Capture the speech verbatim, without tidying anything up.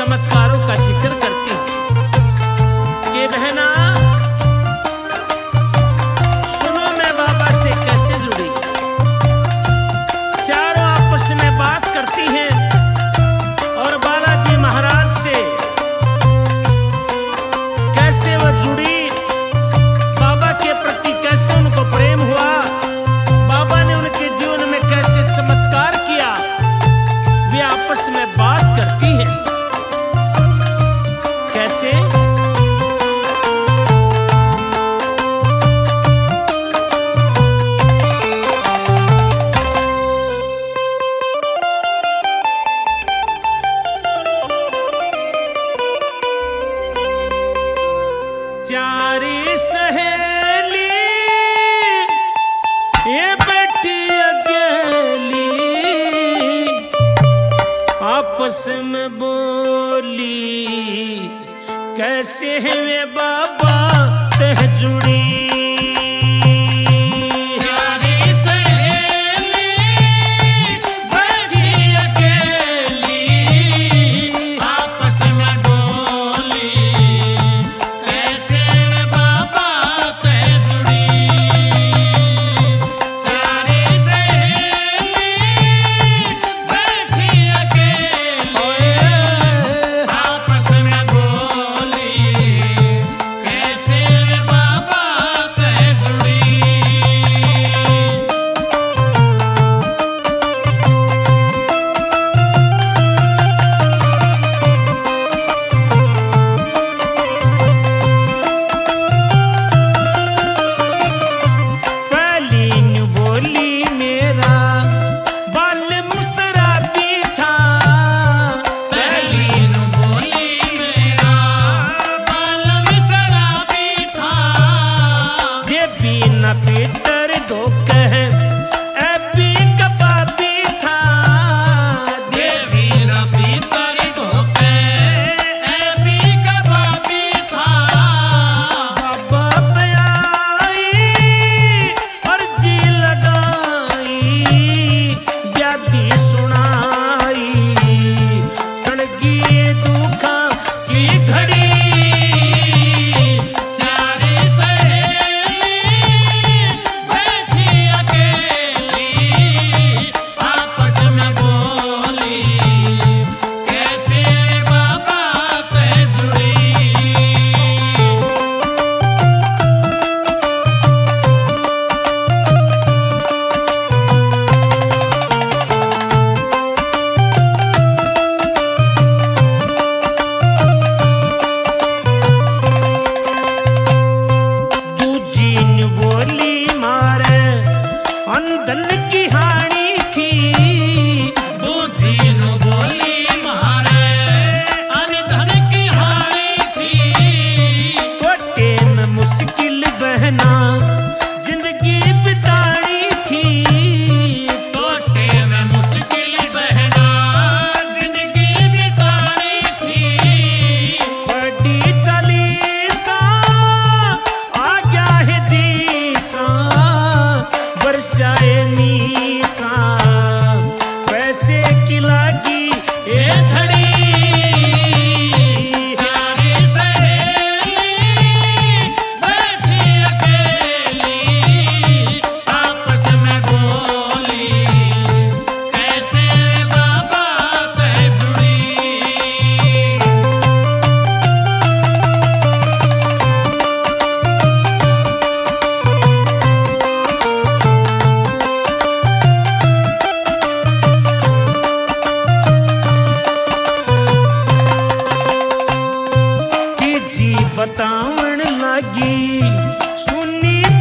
चमत्कारों का जिक्र करती हूं कि बहना सुनो, मैं बाबा से कैसे जुड़ी। चारों आपस में बात करती हैं और बालाजी महाराज से कैसे वो जुड़ी, बाबा के प्रति कैसे उनको प्रेम हुआ, बाबा ने उनके जीवन में कैसे चमत्कार किया, वे आपस में बात करती हैं। कैसे? चारी सहेली ये बैठी अकेली, आपस में बोली कैसे है वे बाबा तह जुड़ी। पीतर दो कह ऐपी कबाबी था, देवी ना पीतर दो कह ऐपी कबाबी था। बाबा आई और जी लगाई, व्याधि सुनाई, तड़की दुखा की घड़ी। धन की हानि थी, दूधी नु बोली मारे अनधन की हानि थी। कोटे में मुश्किल बहना जिंदगी बितानी थी, कोटे में मुश्किल बहना जिंदगी बितानी थी। बड़ी चालीसा आ गया है जीसा, बरसाए मीसा पैसे की लागी ये छड़ी। चारी सहेली बैठी अकेली, आपस में बोली कैसे बाबा तह जुड़ी। बतावन लागी सुनी